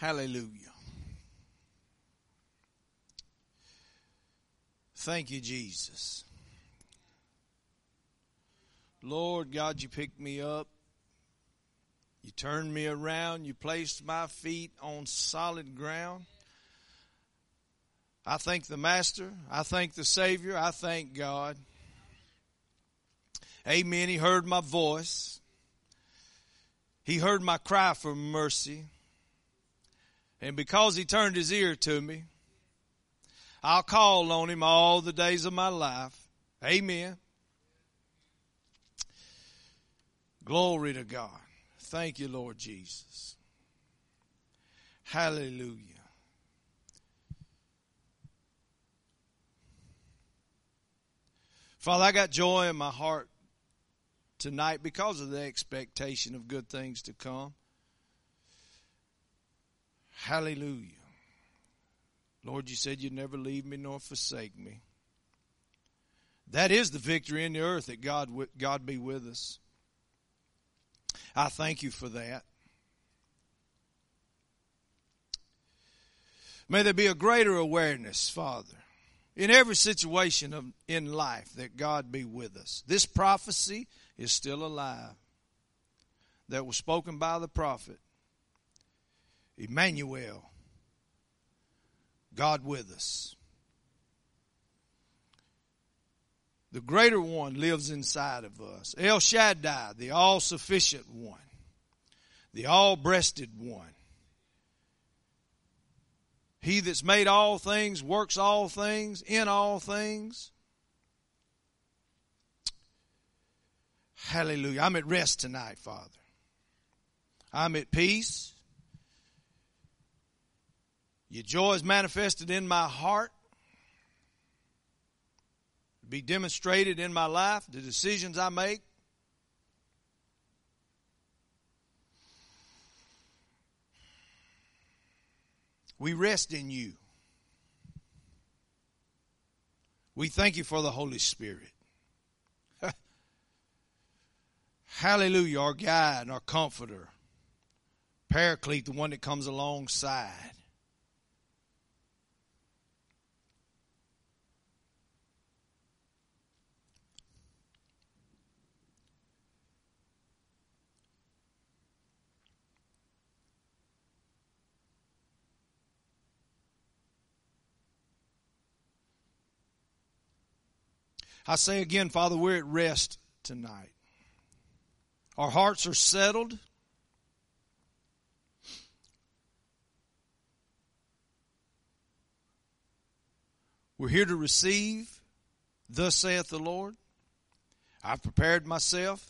Hallelujah. Thank you, Jesus. Lord God, you picked me up. You turned me around. You placed my feet on solid ground. I thank the Master. I thank the Savior. I thank God. Amen. He heard my voice. He heard my cry for mercy. And because he turned his ear to me, I'll call on him all the days of my life. Amen. Glory to God. Thank you, Lord Jesus. Hallelujah. Father, I got joy in my heart tonight because of the expectation of good things to come. Hallelujah. Lord, you said you'd never leave me nor forsake me. That is the victory in the earth, that God be with us. I thank you for that. May there be a greater awareness, Father, in every situation in life, that God be with us. This prophecy is still alive that was spoken by the prophet. Emmanuel, God with us. The greater one lives inside of us. El Shaddai, the all-sufficient one, the all-breasted one. He that's made all things, works all things, in all things. Hallelujah. I'm at rest tonight, Father. I'm at peace. Your joy is manifested in my heart. Be demonstrated in my life, the decisions I make. We rest in you. We thank you for the Holy Spirit. Hallelujah, our guide, our comforter, Paraclete, the one that comes alongside. I say again, Father, we're at rest tonight. Our hearts are settled. We're here to receive, thus saith the Lord. I've prepared myself.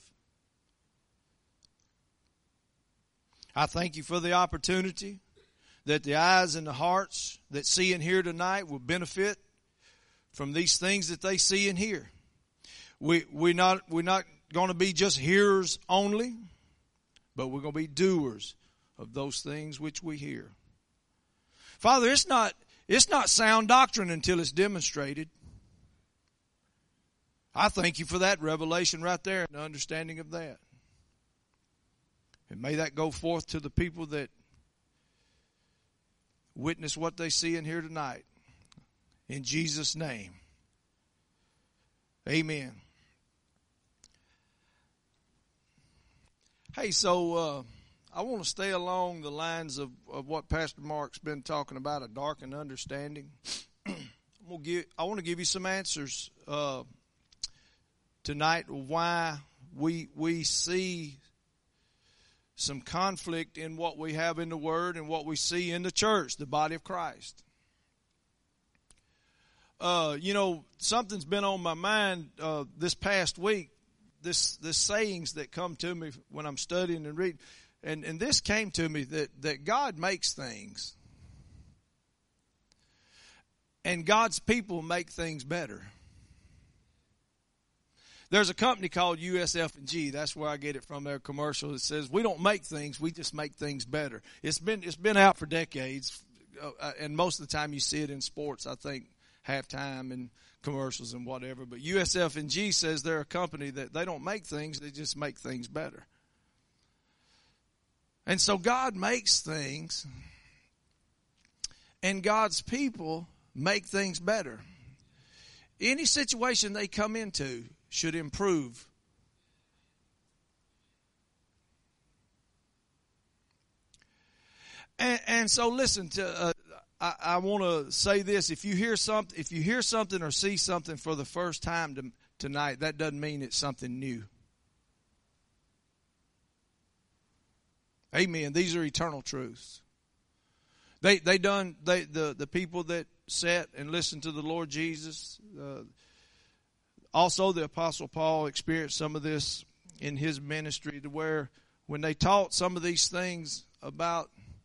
I thank you for the opportunity that the eyes and the hearts that see and hear tonight will benefit from these things that they see and hear. We're not going to be just hearers only, but we're going to be doers of those things which we hear. Father, it's not sound doctrine until it's demonstrated. I thank you for that revelation right there and the understanding of that. And may that go forth to the people that witness what they see and hear tonight. In Jesus' name. Amen. Hey, so I want to stay along the lines of what Pastor Mark's been talking about, a darkened understanding. I want to give you some answers tonight why we see some conflict in what we have in the Word and what we see in the church, the body of Christ. Something's been on my mind this past week. This sayings that come to me when I'm studying and reading, and this came to me that God makes things, and God's people make things better. There's a company called USF&G. That's where I get it from. Their commercial. It says we don't make things, we just make things better. It's been out for decades, and most of the time you see it in sports. I think halftime and commercials and whatever. But USF&G says they're a company that they don't make things, they just make things better. And so God makes things and God's people make things better. Any situation they come into should improve. And so listen to. I want to say this: if you hear something or see something for the first time tonight, that doesn't mean it's something new. Amen. These are eternal truths. The people that sat and listened to the Lord Jesus. Also, the Apostle Paul experienced some of this in his ministry, to where when they taught some of these things about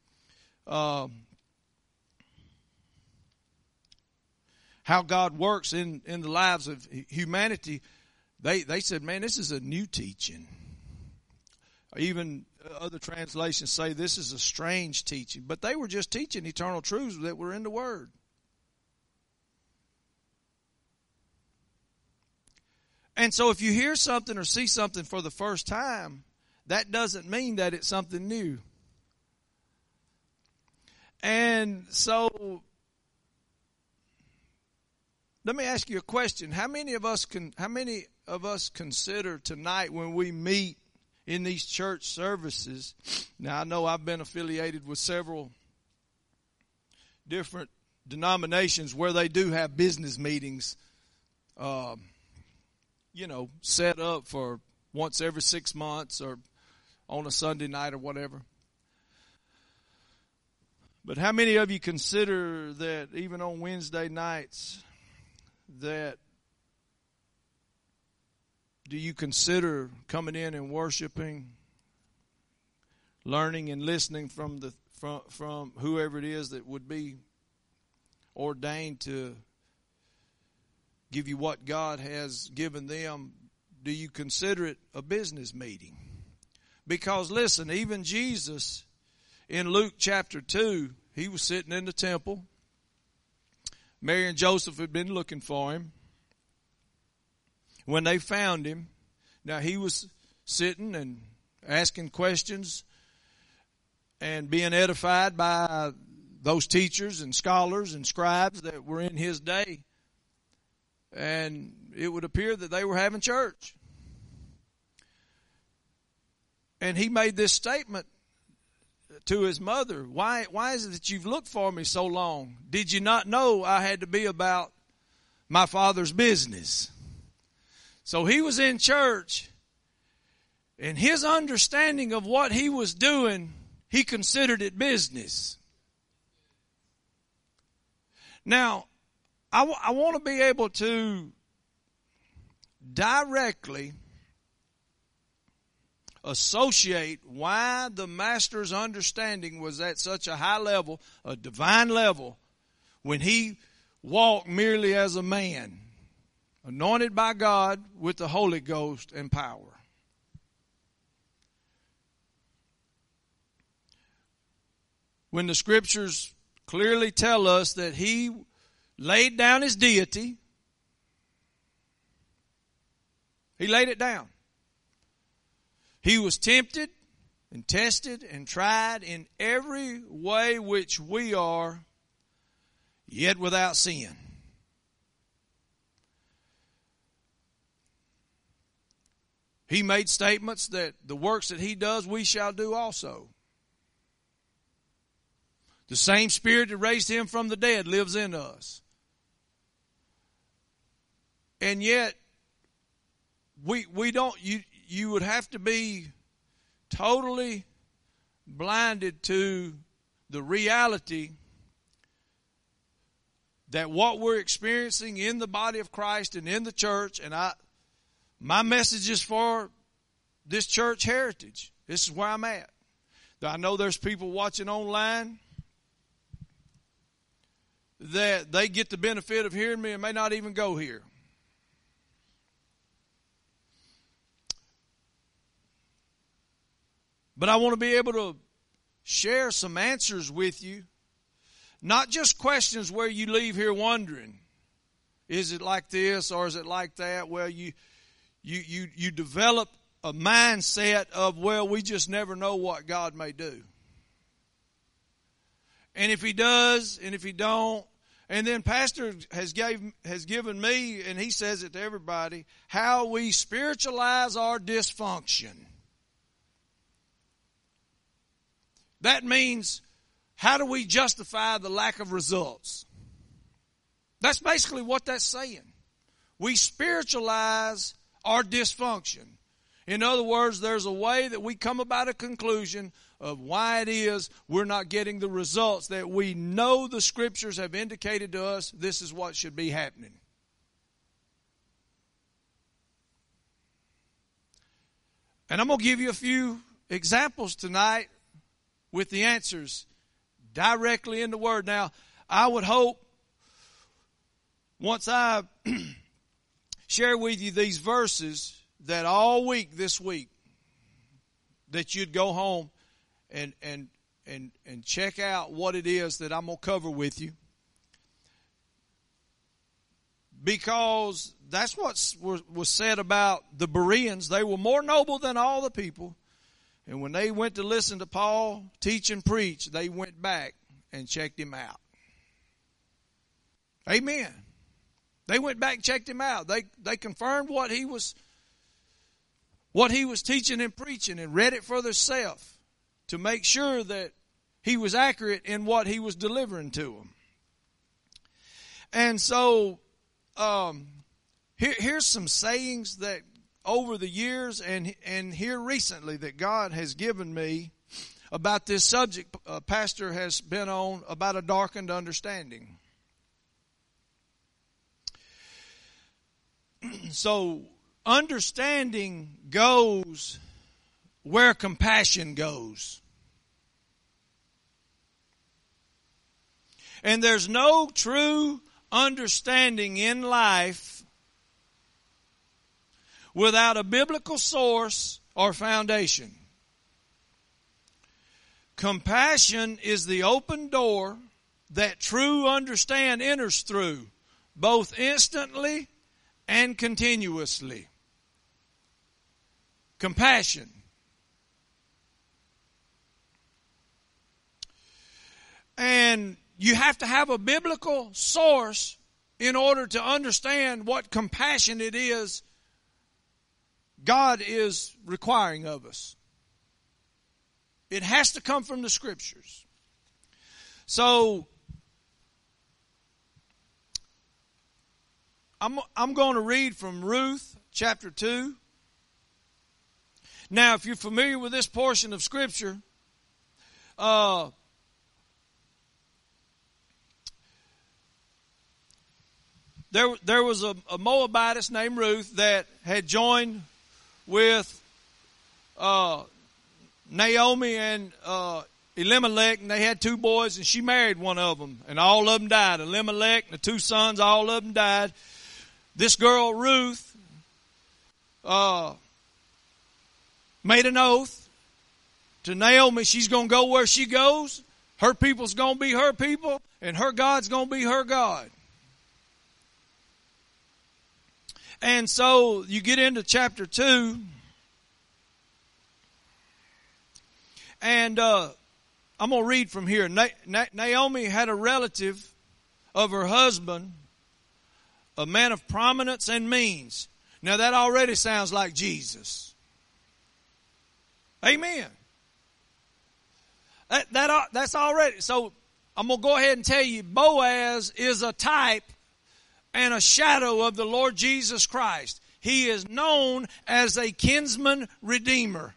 how God works in the lives of humanity, they said, man, this is a new teaching. Even other translations say this is a strange teaching. But they were just teaching eternal truths that were in the Word. And so if you hear something or see something for the first time, that doesn't mean that it's something new. And so, let me ask you a question. How many of us consider tonight, when we meet in these church services? Now, I know I've been affiliated with several different denominations where they do have business meetings, set up for once every 6 months or on a Sunday night or whatever. But how many of you consider that even on Wednesday nights, do you consider coming in and worshiping, learning and listening from whoever it is that would be ordained to give you what God has given them? Do you consider it a business meeting? Because listen, even Jesus in Luke chapter 2, he was sitting in the temple. Mary and Joseph had been looking for him. When they found him, now he was sitting and asking questions and being edified by those teachers and scholars and scribes that were in his day. And it would appear that they were having church. And he made this statement to his mother. Why is it that you've looked for me so long? Did you not know I had to be about my Father's business? So he was in church, and his understanding of what he was doing, he considered it business. Now, I want to be able to directly associate why the Master's understanding was at such a high level, a divine level, when he walked merely as a man, anointed by God with the Holy Ghost and power. When the Scriptures clearly tell us that he laid down his deity, he laid it down. He was tempted and tested and tried in every way which we are, yet without sin. He made statements that the works that he does, we shall do also. The same Spirit that raised him from the dead lives in us. And yet, we don't, you would have to be totally blinded to the reality that what we're experiencing in the body of Christ and in the church, and my message is for this church heritage. This is where I'm at. I know there's people watching online that they get the benefit of hearing me and may not even go here. But I want to be able to share some answers with you. Not just questions where you leave here wondering, is it like this or is it like that? Well, you develop a mindset of, well, we just never know what God may do. and if he does, and if he don't. And then Pastor has given me, and he says it to everybody, how we spiritualize our dysfunction. That means, how do we justify the lack of results? That's basically what that's saying. We spiritualize our dysfunction. In other words, there's a way that we come about a conclusion of why it is we're not getting the results that we know the Scriptures have indicated to us this is what should be happening. And I'm going to give you a few examples tonight with the answers directly in the Word. Now, I would hope once I share with you these verses that all week this week that you'd go home and check out what it is that I'm going to cover with you. Because that's what was said about the Bereans. They were more noble than all the people. And when they went to listen to Paul teach and preach, they went back and checked him out. Amen. They went back and checked him out. They confirmed what he was teaching and preaching and read it for themselves to make sure that he was accurate in what he was delivering to them. And so here's some sayings that over the years and here recently that God has given me about this subject Pastor has been on about a darkened understanding. So understanding goes where compassion goes. And there's no true understanding in life without a biblical source or foundation. Compassion is the open door that true understanding enters through, both instantly and continuously. Compassion. And you have to have a biblical source in order to understand what compassion it is God is requiring of us. It has to come from the Scriptures. So, I'm going to read from Ruth chapter 2. Now, if you're familiar with this portion of Scripture, there was a Moabitess named Ruth that had joined with Naomi and Elimelech, and they had two boys, and she married one of them, and all of them died. Elimelech and the two sons, all of them died. This girl, Ruth, made an oath to Naomi. She's going to go where she goes. Her people's going to be her people, and her God's going to be her God. And so you get into chapter 2, and I'm going to read from here. Naomi had a relative of her husband, a man of prominence and means. Now that already sounds like Jesus. Amen. That's already. So I'm going to go ahead and tell you, Boaz is a type and a shadow of the Lord Jesus Christ. He is known as a kinsman redeemer.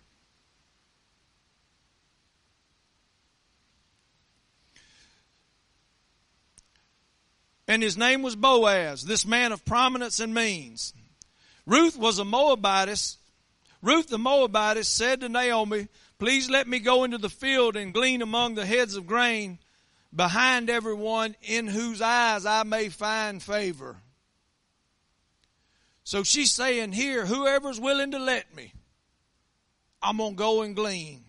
And his name was Boaz, this man of prominence and means. Ruth was a Moabitess. Ruth the Moabitess said to Naomi, "Please let me go into the field and glean among the heads of grain behind everyone in whose eyes I may find favor." So she's saying here, whoever's willing to let me, I'm going to go and glean.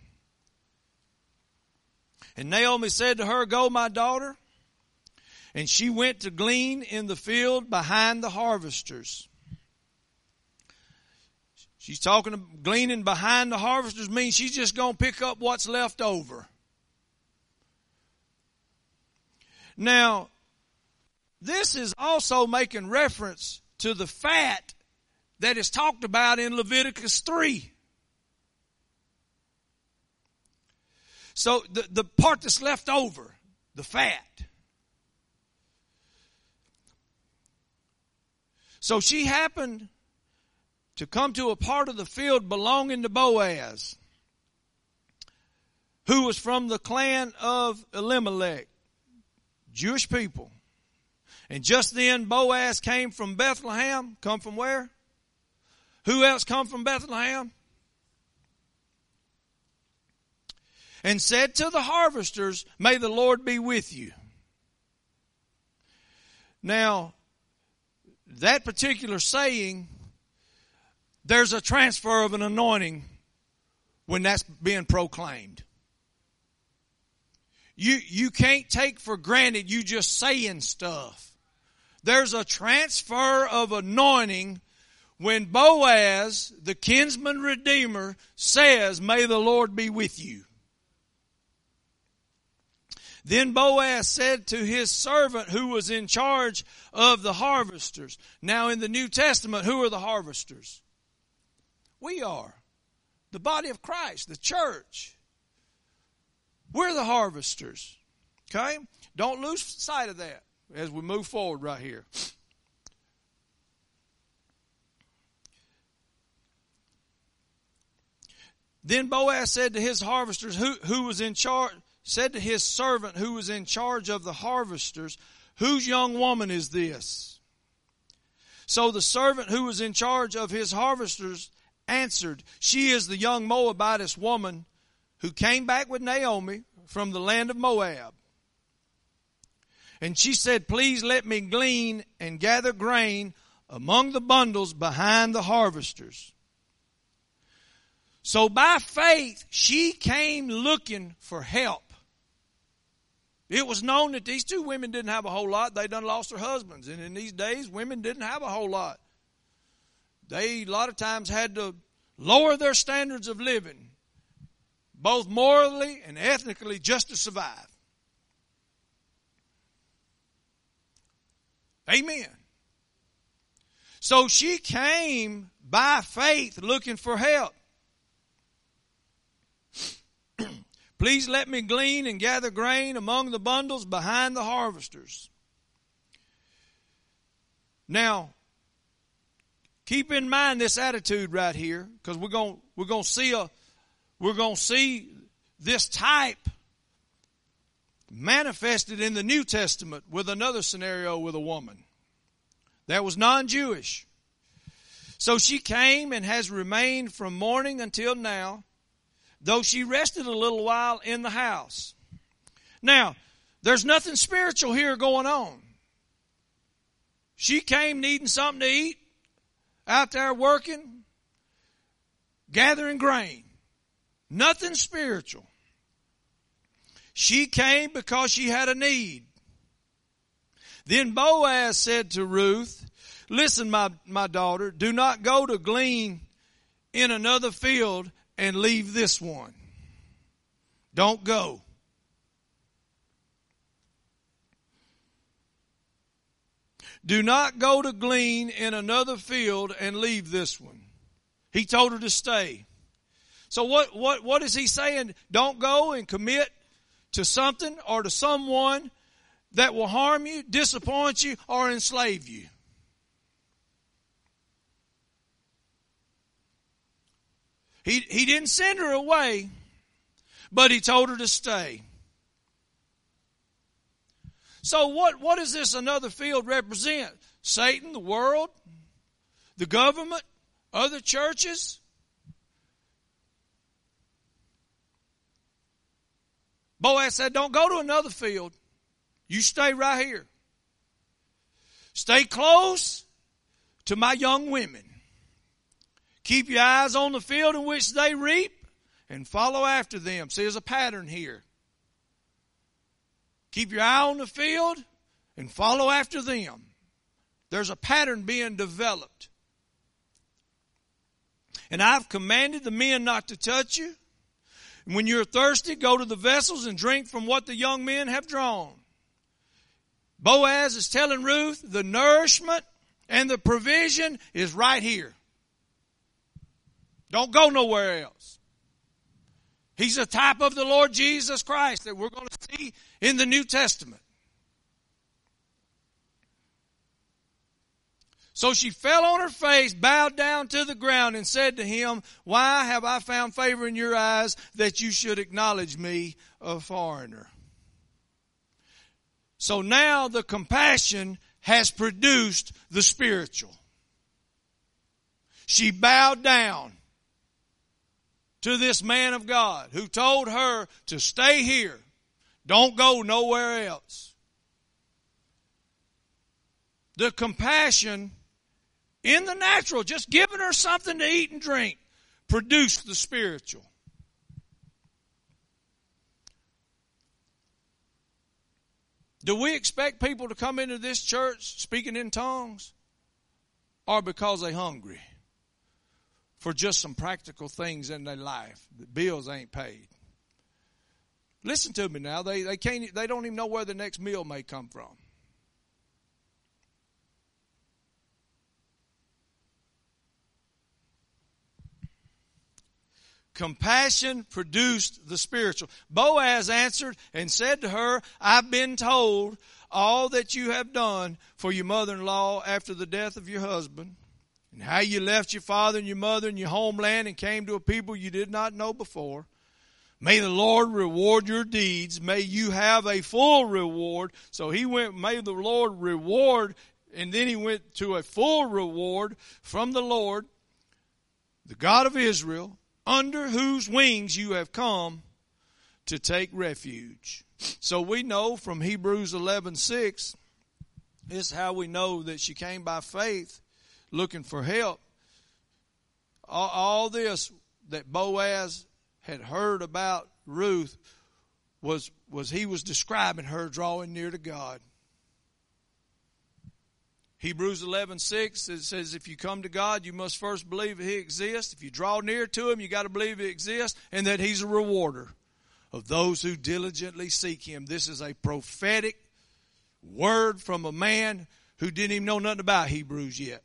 And Naomi said to her, "Go, my daughter." And she went to glean in the field behind the harvesters. She's talking about gleaning behind the harvesters means she's just going to pick up what's left over. Now, this is also making reference to the fat that is talked about in Leviticus 3. So the part that's left over, the fat. So she happened to come to a part of the field belonging to Boaz, who was from the clan of Elimelech, Jewish people. And just then Boaz came from Bethlehem. Come from where? Who else come from Bethlehem? And said to the harvesters, may the Lord be with you. Now, that particular saying, there's a transfer of an anointing when that's being proclaimed. You can't take for granted you just saying stuff. There's a transfer of anointing when Boaz, the kinsman redeemer, says, may the Lord be with you. Then Boaz said to his servant who was in charge of the harvesters. Now in the New Testament, who are the harvesters? We are. The body of Christ, the church. We're the harvesters. Okay? Don't lose sight of that as we move forward right here. Then Boaz said to his harvesters who was in charge, said to his servant who was in charge of the harvesters, whose young woman is this? So the servant who was in charge of his harvesters answered, she is the young Moabitess woman who came back with Naomi from the land of Moab. And she said, please let me glean and gather grain among the bundles behind the harvesters. So by faith, she came looking for help. It was known that these two women didn't have a whole lot. They done lost their husbands. And in these days, women didn't have a whole lot. They, a lot of times, had to lower their standards of living, both morally and ethnically, just to survive. Amen. So she came by faith looking for help. Please let me glean and gather grain among the bundles behind the harvesters. Now, keep in mind this attitude right here, because we're going to see this type manifested in the New Testament with another scenario with a woman that was non-Jewish. So she came and has remained from morning until now, though she rested a little while in the house. Now, there's nothing spiritual here going on. She came needing something to eat, out there working, gathering grain. Nothing spiritual. She came because she had a need. Then Boaz said to Ruth, listen, my daughter, do not go to glean in another field and leave this one. Don't go. Do not go to glean in another field and leave this one. He told her to stay. So what is he saying? Don't go and commit to something or to someone that will harm you, disappoint you, or enslave you. He didn't send her away, but he told her to stay. So what does this another field represent? Satan, the world, the government, other churches? Boaz said, don't go to another field. You stay right here. Stay close to my young women. Keep your eyes on the field in which they reap and follow after them. See, there's a pattern here. Keep your eye on the field and follow after them. There's a pattern being developed. And I've commanded the men not to touch you. And when you're thirsty, go to the vessels and drink from what the young men have drawn. Boaz is telling Ruth the nourishment and the provision is right here. Don't go nowhere else. He's a type of the Lord Jesus Christ that we're going to see in the New Testament. So she fell on her face, bowed down to the ground, and said to him, "Why have I found favor in your eyes that you should acknowledge me a foreigner?" So now the compassion has produced the spiritual. She bowed down to this man of God who told her to stay here. Don't go nowhere else. The compassion in the natural, just giving her something to eat and drink, produced the spiritual. Do we expect people to come into this church speaking in tongues? Or because they're hungry for just some practical things in their life? The bills ain't paid. Listen to me now. They don't even know where the next meal may come from. Compassion produced the spiritual. Boaz answered and said to her, "I've been told all that you have done for your mother-in-law after the death of your husband, and how you left your father and your mother and your homeland and came to a people you did not know before. May the Lord reward your deeds. May you have a full reward." So he went, may the Lord reward, and then he went to a full reward from the Lord, the God of Israel, under whose wings you have come to take refuge. So we know from Hebrews 11:6, this is how we know that she came by faith looking for help. All this that Boaz had heard about Ruth was he was describing her drawing near to God. Hebrews 11:6, it says, if you come to God, you must first believe that He exists. If you draw near to Him, you got to believe He exists and that He's a rewarder of those who diligently seek Him. This is a prophetic word from a man who didn't even know nothing about Hebrews yet.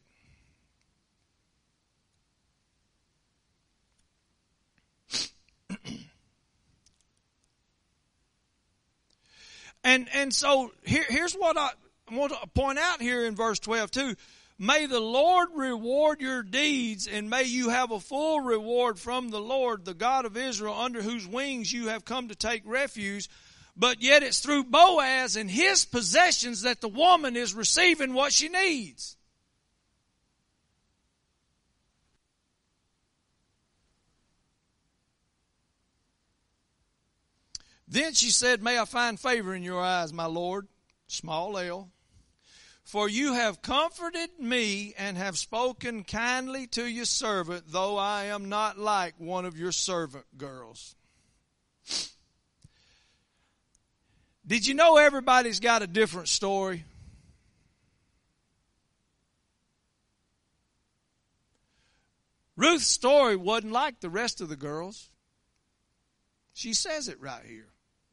And so here's what I want to point out here in verse 12 too. May the Lord reward your deeds, and may you have a full reward from the Lord, the God of Israel, under whose wings you have come to take refuge. But yet it's through Boaz and his possessions that the woman is receiving what she needs. Then she said, "May I find favor in your eyes, my Lord," small l, "for you have comforted me and have spoken kindly to your servant, though I am not like one of your servant girls." Did you know everybody's got a different story? Ruth's story wasn't like the rest of the girls. She says it right here.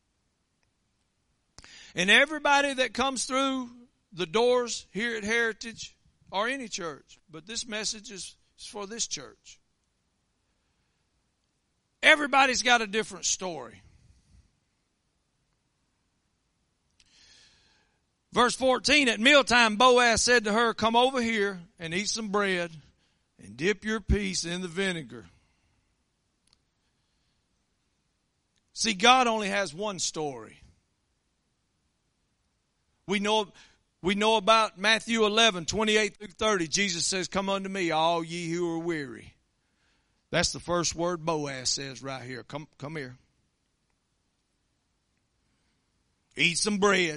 And everybody that comes through the doors here at Heritage or any church, but this message is for this church. Everybody's got a different story. Verse 14, at mealtime Boaz said to her, "Come over here and eat some bread and dip your piece in the vinegar." See, God only has one story. We know about Matthew 11:28 through 30. Jesus says, "Come unto me, all ye who are weary." That's the first word Boaz says right here. Come here. Eat some bread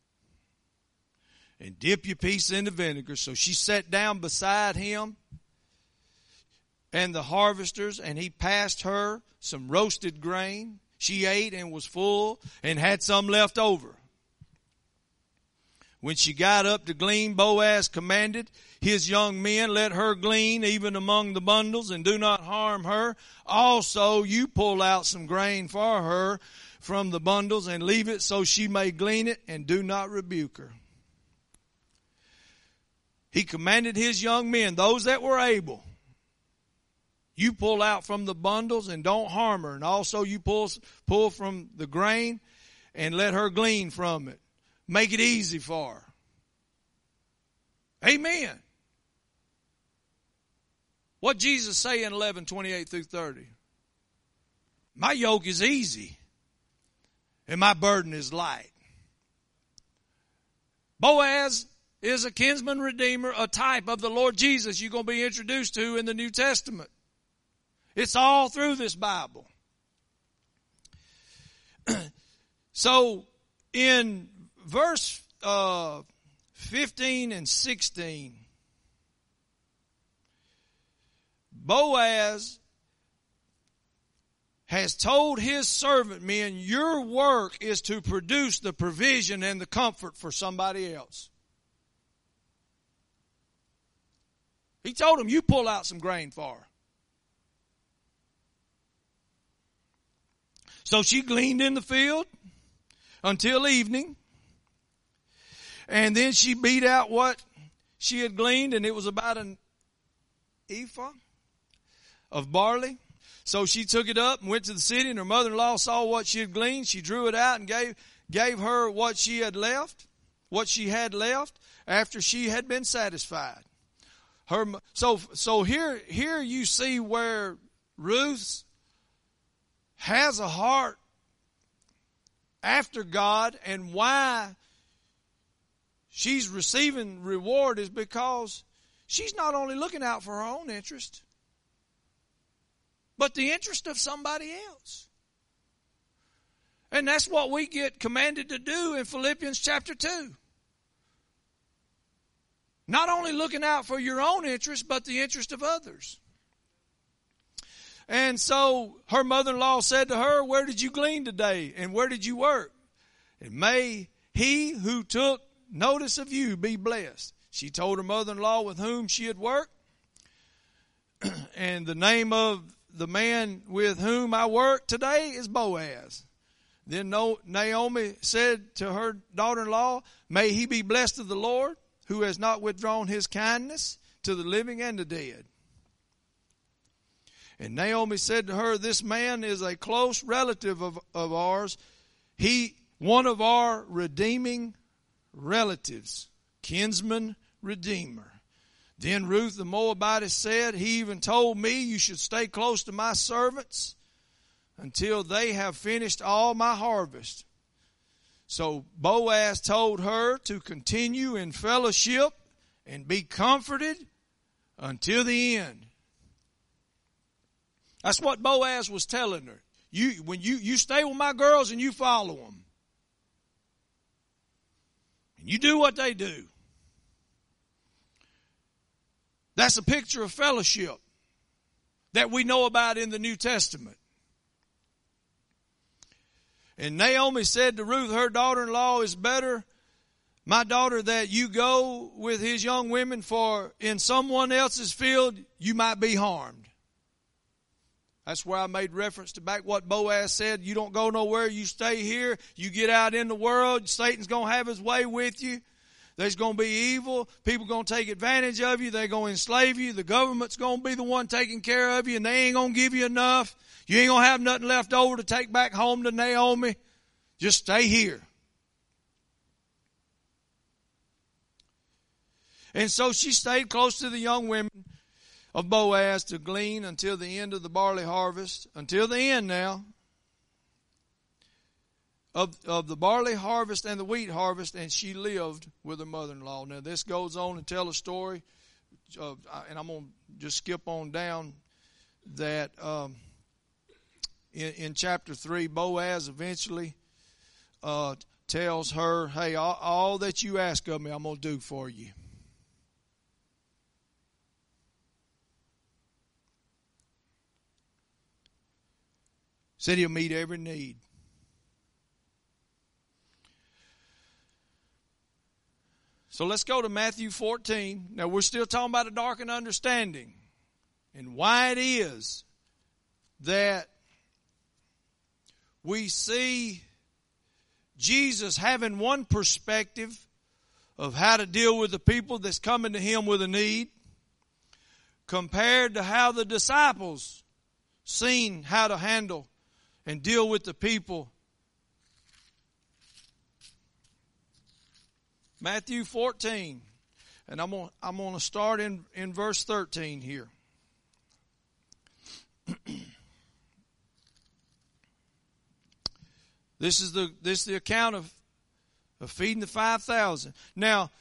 and dip your piece in the vinegar. So she sat down beside him and the harvesters, and he passed her some roasted grain. She ate and was full and had some left over. When she got up to glean, Boaz commanded his young men, "Let her glean even among the bundles, and do not harm her. Also, you pull out some grain for her from the bundles and leave it so she may glean it, and do not rebuke her." he commanded his young men, those that were able, you pull out from the bundles and don't harm her. And also you pull from the grain and let her glean from it. Make it easy for her. Amen. What Jesus say in 11:28-30? My yoke is easy and my burden is light. Boaz is a kinsman redeemer, a type of the Lord Jesus you're going to be introduced to in the New Testament. It's all through this Bible. So in verse 15 and 16, Boaz has told his servant men, your work is to produce the provision and the comfort for somebody else. He told them, you pull out some grain for her. So she gleaned in the field until evening. And then she beat out what she had gleaned, and it was about an ephah of barley. So she took it up and went to the city, and her mother-in-law saw what she had gleaned. She drew it out and gave her what she had left after she had been satisfied. So here you see where Ruth has a heart after God, and why she's receiving reward is because she's not only looking out for her own interest, but the interest of somebody else. And that's what we get commanded to do in Philippians chapter 2. Not only looking out for your own interest, but the interest of others. And so her mother-in-law said to her, where did you glean today? And where did you work? And may he who took notice of you be blessed. She told her mother-in-law with whom she had worked. And the name of the man with whom I work today is Boaz. Then Naomi said to her daughter-in-law, may he be blessed of the Lord, who has not withdrawn his kindness to the living and the dead. And Naomi said to her, this man is a close relative of ours. One of our redeeming relatives, kinsman redeemer. Then Ruth the Moabitess said, he even told me you should stay close to my servants until they have finished all my harvest. So Boaz told her to continue in fellowship and be comforted until the end. That's what Boaz was telling her. When you stay with my girls and you follow them. And you do what they do. That's a picture of fellowship that we know about in the New Testament. And Naomi said to Ruth, her daughter-in-law, is better, my daughter, that you go with his young women, for in someone else's field you might be harmed. That's where I made reference to back what Boaz said. You don't go nowhere. You stay here. You get out in the world. Satan's going to have his way with you. There's going to be evil. People going to take advantage of you. They're going to enslave you. The government's going to be the one taking care of you, and they ain't going to give you enough. You ain't going to have nothing left over to take back home to Naomi. Just stay here. And so she stayed close to the young women of Boaz to glean until the end of the barley harvest, until the end now of the barley harvest and the wheat harvest, and she lived with her mother-in-law. Now this goes on to tell a story, and I'm going to just skip on down that in chapter 3, Boaz eventually tells her, hey, all that you ask of me, I'm going to do for you. Said he'll meet every need. So let's go to Matthew 14. Now we're still talking about a darkened understanding and why it is that we see Jesus having one perspective of how to deal with the people that's coming to him with a need, compared to how the disciples seen how to handle and deal with the people. Matthew 14, and I'm going to start in verse 13 here. This is the account of feeding the 5,000. Now,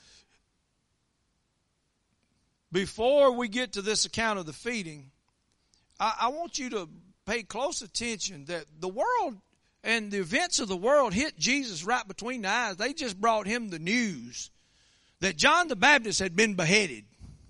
before we get to this account of the feeding, I want you to pay close attention that the world and the events of the world hit Jesus right between the eyes. They just brought him the news that John the Baptist had been beheaded.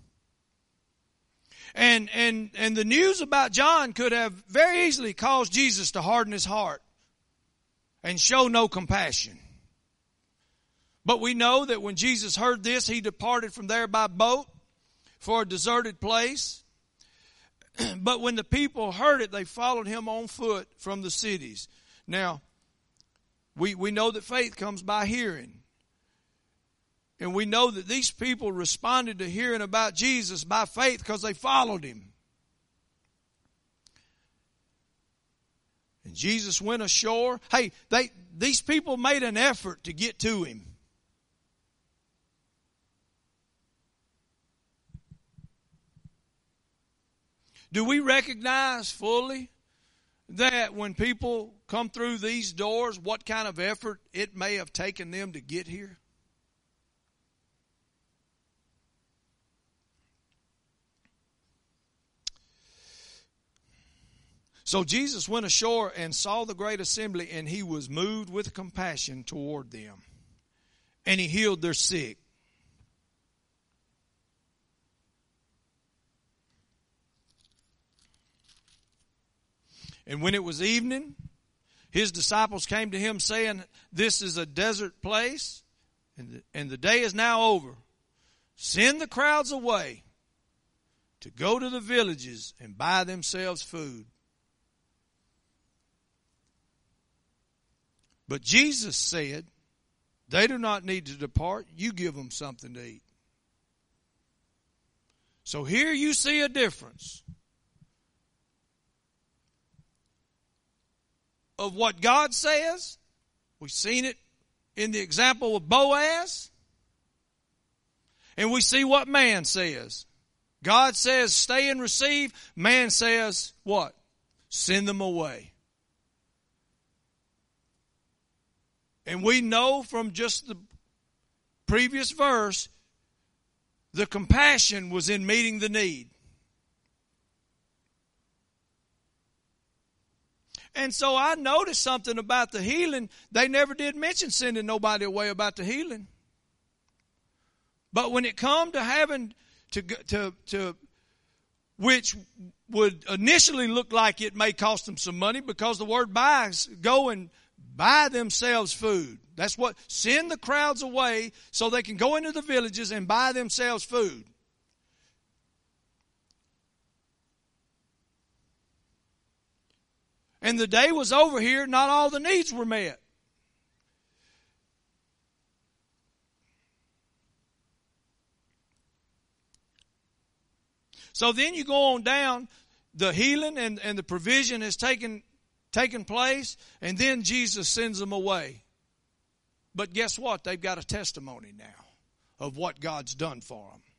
And the news about John could have very easily caused Jesus to harden his heart and show no compassion. But we know that when Jesus heard this, he departed from there by boat for a deserted place. But when the people heard it, they followed him on foot from the cities. Now, we know that faith comes by hearing. And we know that these people responded to hearing about Jesus by faith because they followed him. And Jesus went ashore. Hey, these people made an effort to get to him. Do we recognize fully that when people come through these doors, what kind of effort it may have taken them to get here? So Jesus went ashore and saw the great assembly, and he was moved with compassion toward them. And he healed their sick. And when it was evening, his disciples came to him saying, "This is a desert place, and the day is now over. Send the crowds away to go to the villages and buy themselves food." But Jesus said, "They do not need to depart. You give them something to eat." So here you see a difference of what God says. We've seen it in the example of Boaz. And we see what man says. God says, stay and receive. Man says, what? Send them away. And we know from just the previous verse, the compassion was in meeting the need. And so I noticed something about the healing. They never did mention sending nobody away about the healing. But when it come to having to which would initially look like it may cost them some money, because the word buy, go and buy themselves food. That's what, send the crowds away so they can go into the villages and buy themselves food. And the day was over here, not all the needs were met. So then you go on down, the healing and the provision has taken place, and then Jesus sends them away. But guess what? They've got a testimony now of what God's done for them.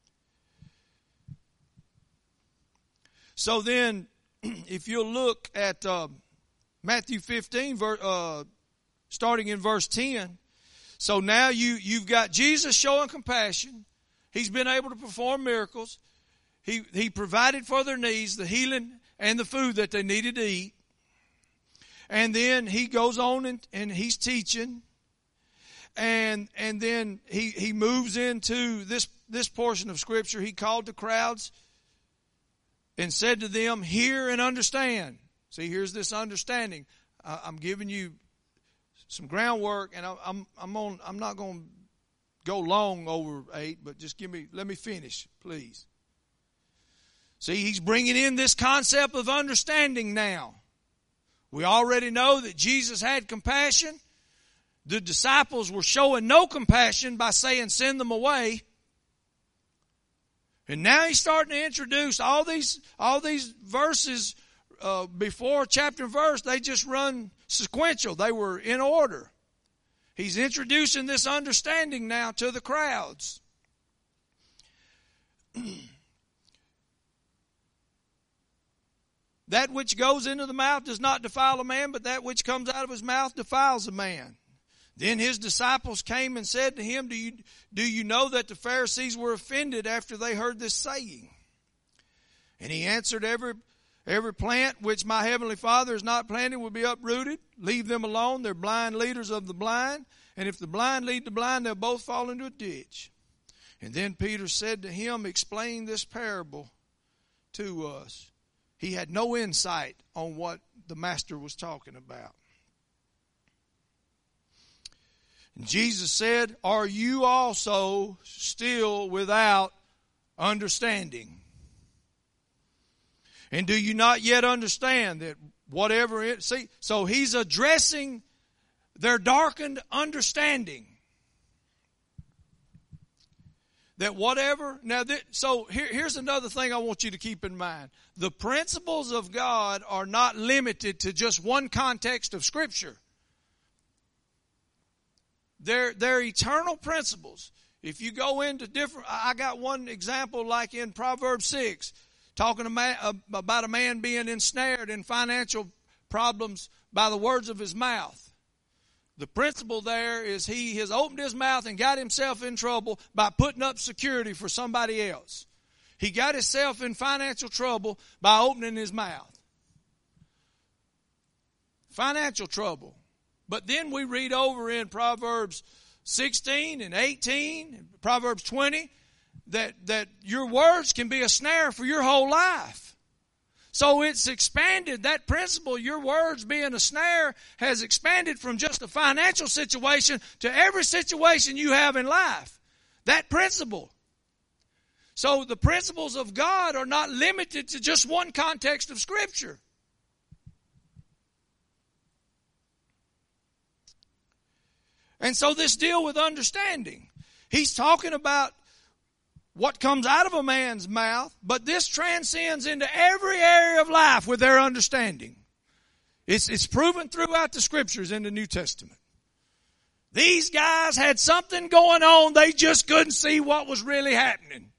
So then, if you'll look at Matthew 15, starting in verse 10. So now you've got Jesus showing compassion. He's been able to perform miracles. He provided for their needs, the healing and the food that they needed to eat. And then he goes on and he's teaching. And then he moves into this portion of Scripture. He called the crowds and said to them, "Hear and understand." See, here's this understanding. I'm giving you some groundwork, and I'm not going to go long over 8, but just let me finish, please. See, he's bringing in this concept of understanding now. We already know that Jesus had compassion, the disciples were showing no compassion by saying, send them away. And now he's starting to introduce all these verses before chapter and verse. They just run sequential. They were in order. He's introducing this understanding now to the crowds. That which goes into the mouth does not defile a man, but that which comes out of his mouth defiles a man. Then his disciples came and said to him, Do you know that the Pharisees were offended after they heard this saying? And he answered, Every plant which my heavenly Father has not planted will be uprooted. Leave them alone. They're blind leaders of the blind. And if the blind lead the blind, they'll both fall into a ditch. And then Peter said to him, Explain this parable to us. He had no insight on what the master was talking about. And Jesus said, Are you also still without understanding? And do you not yet understand that whatever it... See, so he's addressing their darkened understanding. That whatever... Now, here's another thing I want you to keep in mind. The principles of God are not limited to just one context of Scripture. They're eternal principles. If you go into different... I got one example like in Proverbs 6, talking about a man being ensnared in financial problems by the words of his mouth. The principle there is he has opened his mouth and got himself in trouble by putting up security for somebody else. He got himself in financial trouble by opening his mouth. Financial trouble. But then we read over in Proverbs 16 and 18, and Proverbs 20, that your words can be a snare for your whole life. So it's expanded. That principle, your words being a snare, has expanded from just a financial situation to every situation you have in life. That principle. So the principles of God are not limited to just one context of Scripture. And so this deal with understanding. He's talking about what comes out of a man's mouth, but this transcends into every area of life with their understanding. It's proven throughout the Scriptures in the New Testament. These guys had something going on, they just couldn't see what was really happening.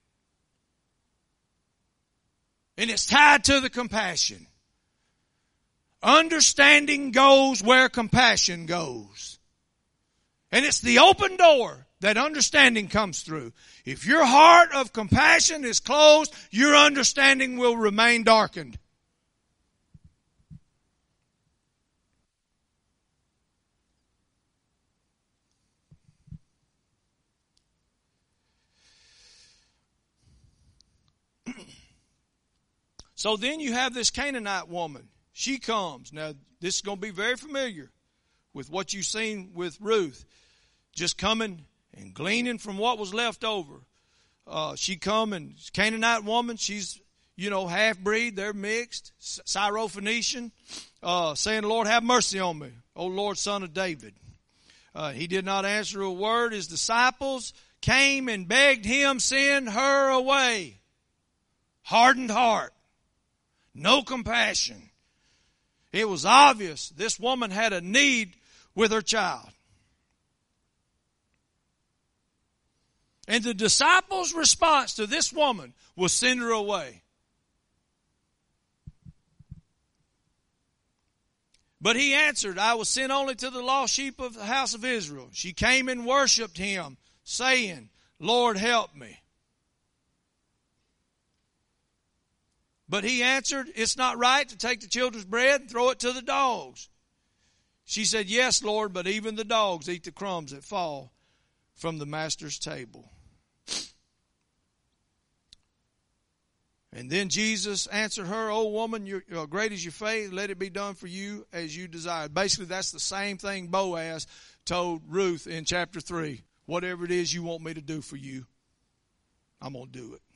And it's tied to the compassion. Understanding goes where compassion goes. And it's the open door that understanding comes through. If your heart of compassion is closed, your understanding will remain darkened. So then you have this Canaanite woman. She comes. Now, this is going to be very familiar with what you've seen with Ruth. Just coming and gleaning from what was left over. She come and Canaanite woman, she's, half-breed, they're mixed, Syrophoenician, saying, Lord, have mercy on me, O Lord, son of David. He did not answer a word. His disciples came and begged him, send her away. Hardened heart. No compassion. It was obvious this woman had a need with her child. And the disciples' response to this woman was send her away. But he answered, I was sent only to the lost sheep of the house of Israel. She came and worshipped him, saying, Lord, help me. But he answered, it's not right to take the children's bread and throw it to the dogs. She said, yes, Lord, but even the dogs eat the crumbs that fall from the master's table. And then Jesus answered her, O woman, great is your faith, let it be done for you as you desired. Basically, that's the same thing Boaz told Ruth in chapter 3. Whatever it is you want me to do for you, I'm going to do it.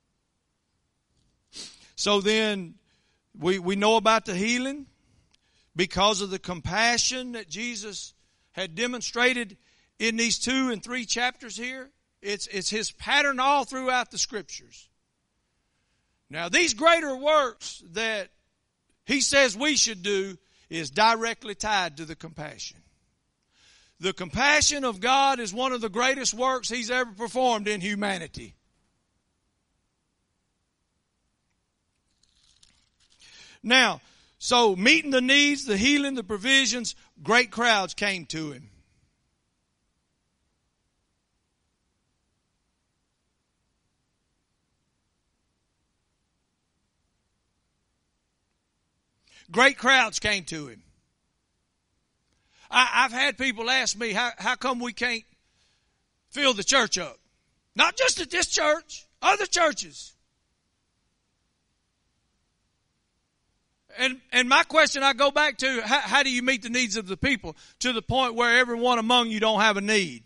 So then we know about the healing. because of the compassion that Jesus had demonstrated in these 2 and 3 chapters here. It's His pattern all throughout the Scriptures. Now, these greater works that He says we should do is directly tied to the compassion. The compassion of God is one of the greatest works He's ever performed in humanity. Now, so meeting the needs, the healing, the provisions, great crowds came to Him. Great crowds came to Him. I've had people ask me, how come we can't fill the church up? Not just at this church, other churches. And my question I go back to, how do you meet the needs of the people to the point where everyone among you don't have a need?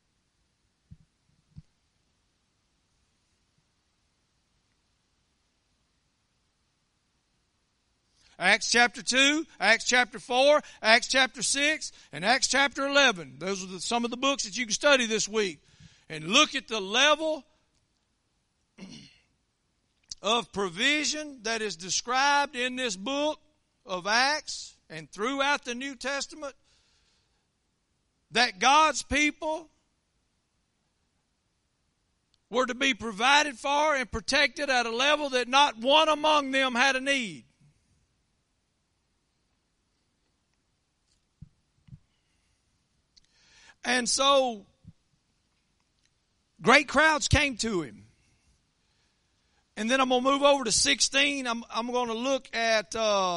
Acts chapter 2, Acts chapter 4, Acts chapter 6, and Acts chapter 11. Those are some of the books that you can study this week. And look at the level of provision that is described in this book of Acts and throughout the New Testament, that God's people were to be provided for and protected at a level that not one among them had a need. And so, great crowds came to Him. And then I'm going to move over to 16. I'm going to look at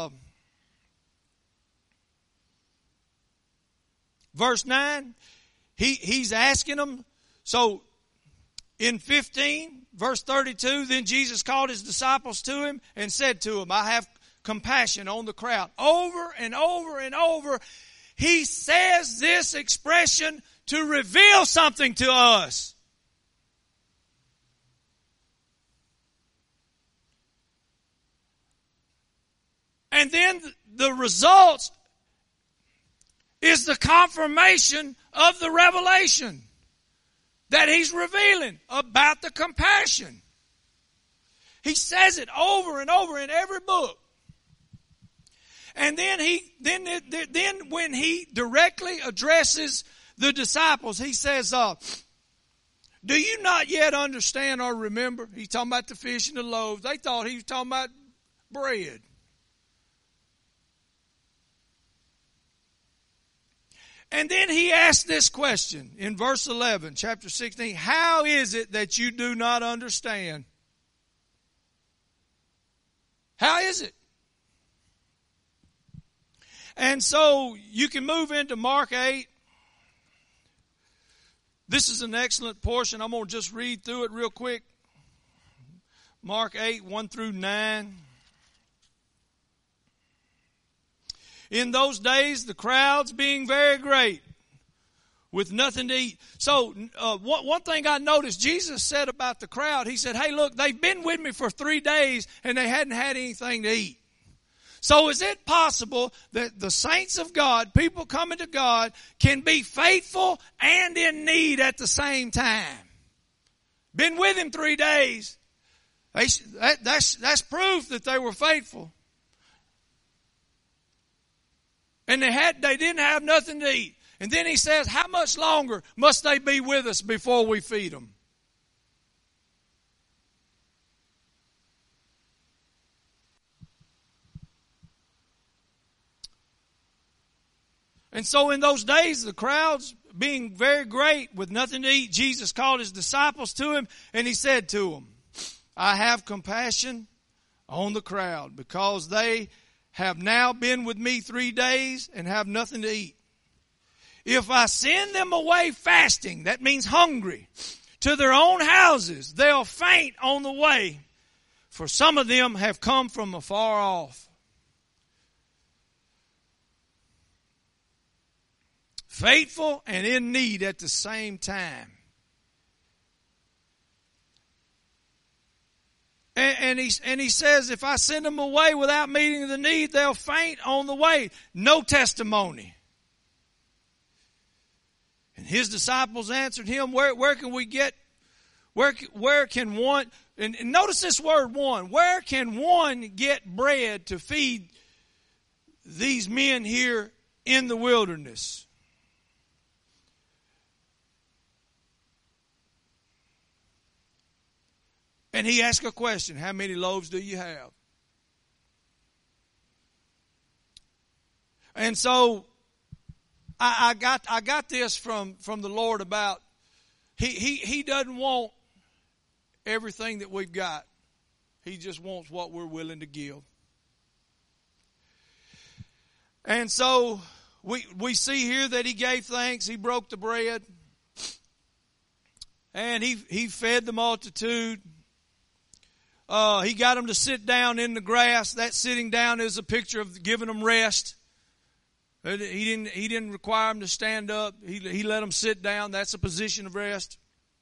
verse 9. He's asking them. So, in 15, verse 32, then Jesus called His disciples to Him and said to them, I have compassion on the crowd. Over and over and over, He says this expression to reveal something to us. And then the results is the confirmation of the revelation that He's revealing about the compassion. He says it over and over in every book. And then when He directly addresses the disciples, He says, do you not yet understand or remember? He's talking about the fish and the loaves. They thought He was talking about bread. And then He asked this question in verse 11, chapter 16. How is it that you do not understand? How is it? And so you can move into Mark 8. This is an excellent portion. I'm going to just read through it real quick. Mark 8, 1 through 9. In those days, the crowds being very great, with nothing to eat. So, one thing I noticed, Jesus said about the crowd, He said, hey, look, they've been with me for 3 days, and they hadn't had anything to eat. So is it possible that the saints of God, people coming to God, can be faithful and in need at the same time? Been with Him 3 days. That's proof that they were faithful. And they didn't have nothing to eat. And then He says, how much longer must they be with us before we feed them? And so in those days, the crowds being very great with nothing to eat, Jesus called His disciples to Him and He said to them, I have compassion on the crowd because they have now been with me 3 days and have nothing to eat. If I send them away fasting, that means hungry, to their own houses, they'll faint on the way, for some of them have come from afar off. Faithful and in need at the same time. And he says, if I send them away without meeting the need, they'll faint on the way. No testimony. And his disciples answered him, where can we get, where can one, and notice this word one, where can one get bread to feed these men here in the wilderness? And he asked a question, how many loaves do you have? And so I got this from the Lord about he doesn't want everything that we've got. He just wants what we're willing to give. And so we see here that he gave thanks, he broke the bread, and he fed the multitude. He got them to sit down in the grass. That sitting down is a picture of giving them rest. He didn't require them to stand up. He let them sit down. That's a position of rest.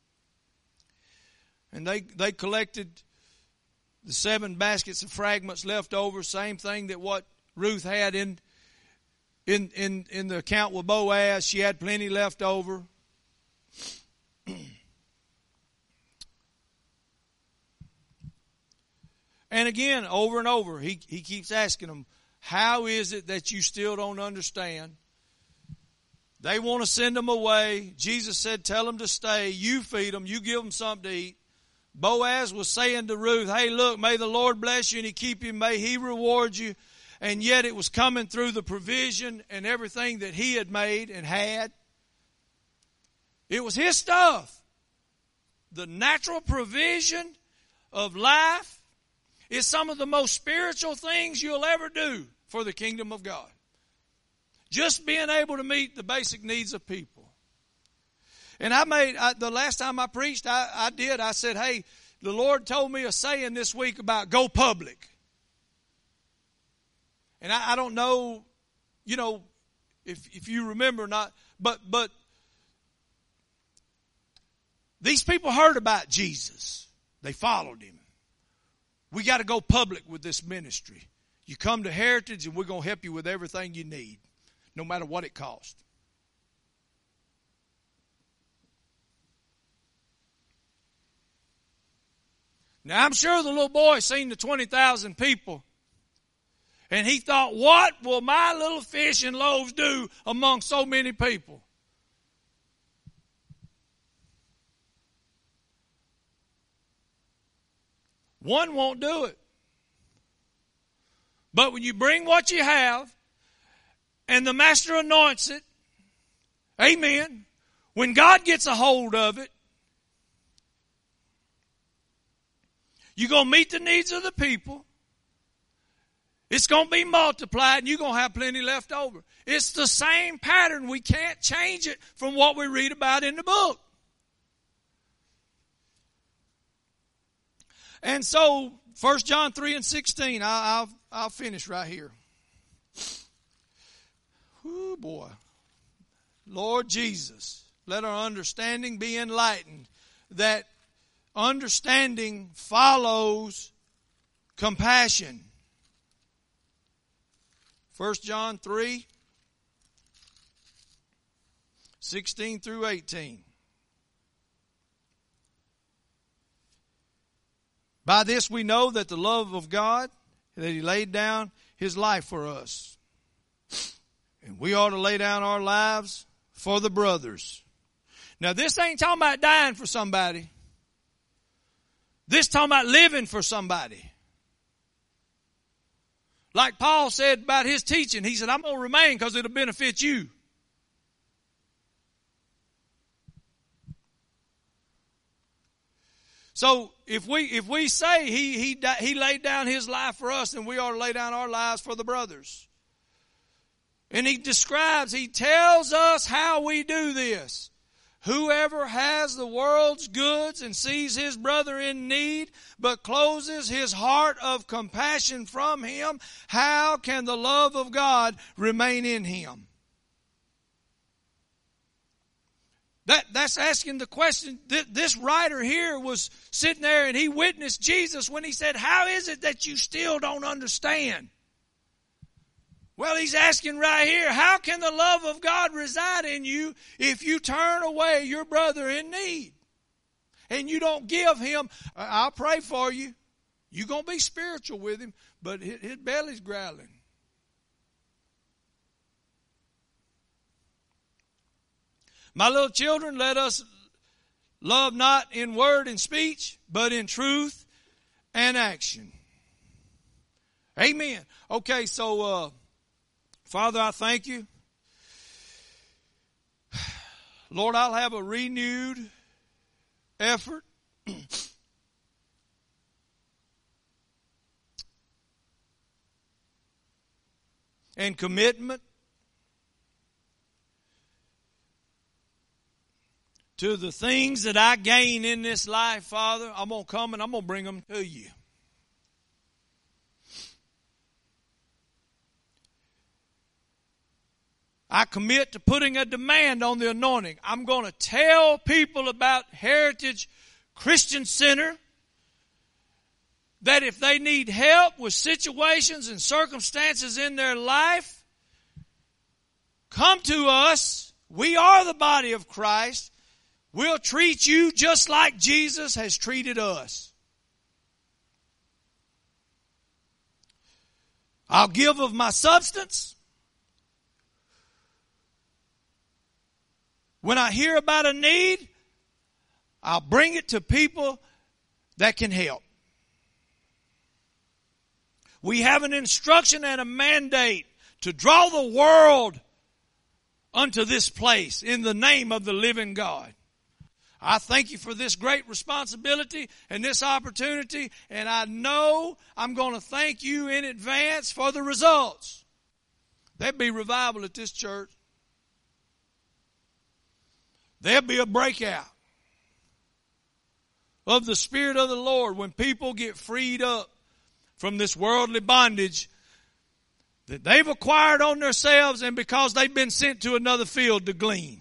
And they collected the 7 baskets of fragments left over. Same thing that what Ruth had in the account with Boaz. She had plenty left over. And again, over and over, he keeps asking them, how is it that you still don't understand? They want to send them away. Jesus said, tell them to stay. You feed them. You give them something to eat. Boaz was saying to Ruth, hey, look, may the Lord bless you and he keep you. May he reward you. And yet it was coming through the provision and everything that he had made and had. It was his stuff. The natural provision of life is some of the most spiritual things you'll ever do for the kingdom of God. Just being able to meet the basic needs of people. And the last time I preached, I said, hey, the Lord told me a saying this week about go public. And I don't know, if you remember or not, but these people heard about Jesus. They followed him. We got to go public with this ministry. You come to Heritage and we're going to help you with everything you need, no matter what it costs. Now, I'm sure the little boy seen the 20,000 people, and he thought, what will my little fish and loaves do among so many people? One won't do it. But when you bring what you have, and the master anoints it, amen, when God gets a hold of it, you're going to meet the needs of the people. It's going to be multiplied, and you're going to have plenty left over. It's the same pattern. We can't change it from what we read about in the book. And so, 1 John 3:16, I'll finish right here. Ooh, boy. Lord Jesus, let our understanding be enlightened, that understanding follows compassion. 1 John 3:16 through 18. By this we know that the love of God, that he laid down his life for us. And we ought to lay down our lives for the brothers. Now this ain't talking about dying for somebody. This talking about living for somebody. Like Paul said about his teaching, he said, I'm going to remain because it'll benefit you. So if we say he laid down his life for us, then we ought to lay down our lives for the brothers. And he tells us how we do this. Whoever has the world's goods and sees his brother in need, but closes his heart of compassion from him, how can the love of God remain in him? That's asking the question. This writer here was sitting there and he witnessed Jesus when he said, how is it that you still don't understand? Well, he's asking right here, how can the love of God reside in you if you turn away your brother in need? And you don't give him, I'll pray for you. You're going to be spiritual with him, but his belly's growling. My little children, let us love not in word and speech, but in truth and action. Amen. Okay, so, Father, I thank you. Lord, I'll have a renewed effort and commitment to the things that I gain in this life, Father. I'm going to come and I'm going to bring them to you. I commit to putting a demand on the anointing. I'm going to tell people about Heritage Christian Center that if they need help with situations and circumstances in their life, come to us. We are the body of Christ. We'll treat you just like Jesus has treated us. I'll give of my substance. When I hear about a need, I'll bring it to people that can help. We have an instruction and a mandate to draw the world unto this place in the name of the living God. I thank you for this great responsibility and this opportunity, and I know I'm going to thank you in advance for the results. There'll be revival at this church. There'll be a breakout of the Spirit of the Lord when people get freed up from this worldly bondage that they've acquired on themselves and because they've been sent to another field to glean.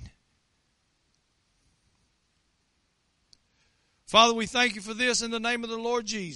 Father, we thank you for this in the name of the Lord Jesus.